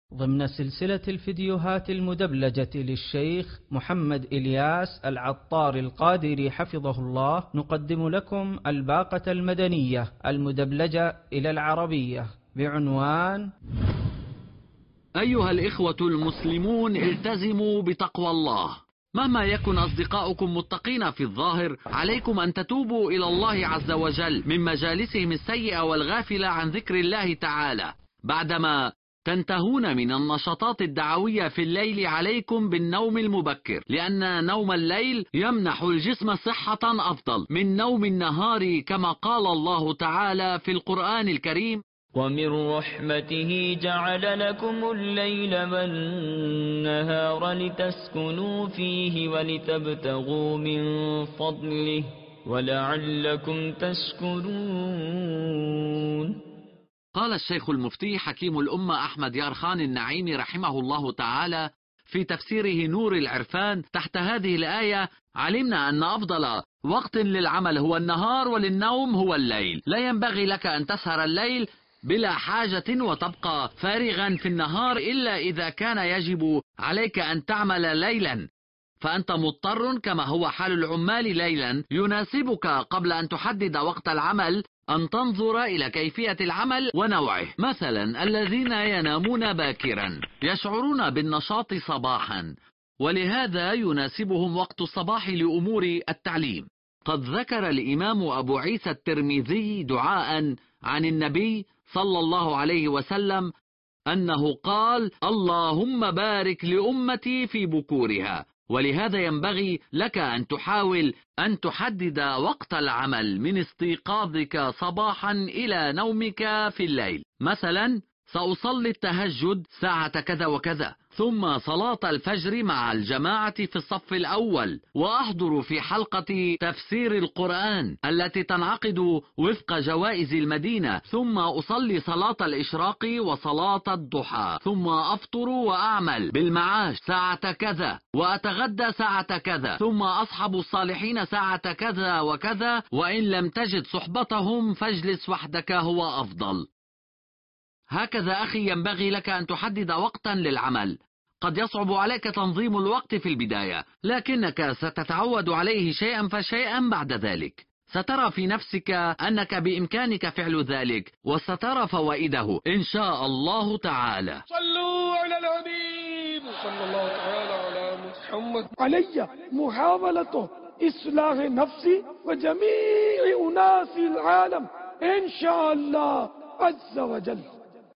ضمن سلسلة الفيديوهات المدبلجة للشيخ محمد إلياس العطار القادري حفظه الله، نقدم لكم الباقة المدنية المدبلجة إلى العربية بعنوان: أيها الإخوة المسلمون، التزموا بتقوى الله. مهما يكن أصدقاؤكم متقين في الظاهر، عليكم أن تتوبوا إلى الله عز وجل من مجالسهم السيئة والغافلة عن ذكر الله تعالى. بعدما تنتهون من النشاطات الدعوية في الليل، عليكم بالنوم المبكر، لأن نوم الليل يمنح الجسم صحة أفضل من نوم النهار، كما قال الله تعالى في القرآن الكريم: ومن رحمته جعل لكم الليل والنهار لتسكنوا فيه ولتبتغوا من فضله ولعلكم تشكرون. قال الشيخ المفتي حكيم الأمة أحمد يارخان النعيمي رحمه الله تعالى في تفسيره نور العرفان تحت هذه الآية: علمنا أن أفضل وقت للعمل هو النهار، وللنوم هو الليل. لا ينبغي لك أن تسهر الليل بلا حاجة وتبقى فارغا في النهار، إلا إذا كان يجب عليك أن تعمل ليلا، فأنت مضطر كما هو حال العمال ليلا. يناسبك قبل أن تحدد وقت العمل أن تنظر إلى كيفية العمل ونوعه. مثلا الذين ينامون باكرا يشعرون بالنشاط صباحا، ولهذا يناسبهم وقت الصباح لأمور التعليم. قد ذكر الإمام أبو عيسى الترمذي دعاء عن النبي صلى الله عليه وسلم أنه قال: اللهم بارك لأمتي في بكورها. ولهذا ينبغي لك أن تحاول أن تحدد وقت العمل من استيقاظك صباحا إلى نومك في الليل. مثلا سأصلي التهجد ساعة كذا وكذا، ثم صلاة الفجر مع الجماعة في الصف الأول، وأحضر في حلقة تفسير القرآن التي تنعقد وفق جوائز المدينة، ثم أصلي صلاة الإشراق وصلاة الضحى، ثم أفطر وأعمل بالمعاش ساعة كذا، وأتغدى ساعة كذا، ثم أصحب الصالحين ساعة كذا وكذا، وإن لم تجد صحبتهم فاجلس وحدك هو أفضل. هكذا أخي ينبغي لك أن تحدد وقتا للعمل. قد يصعب عليك تنظيم الوقت في البداية، لكنك ستتعود عليه شيئا فشيئا بعد ذلك. سترى في نفسك أنك بإمكانك فعل ذلك، وسترى فوائده إن شاء الله تعالى. صلوا على الحبيب صلى الله تعالى على محمد. علي محاولة إصلاح نفسي وجميع أناس العالم إن شاء الله عز وجل.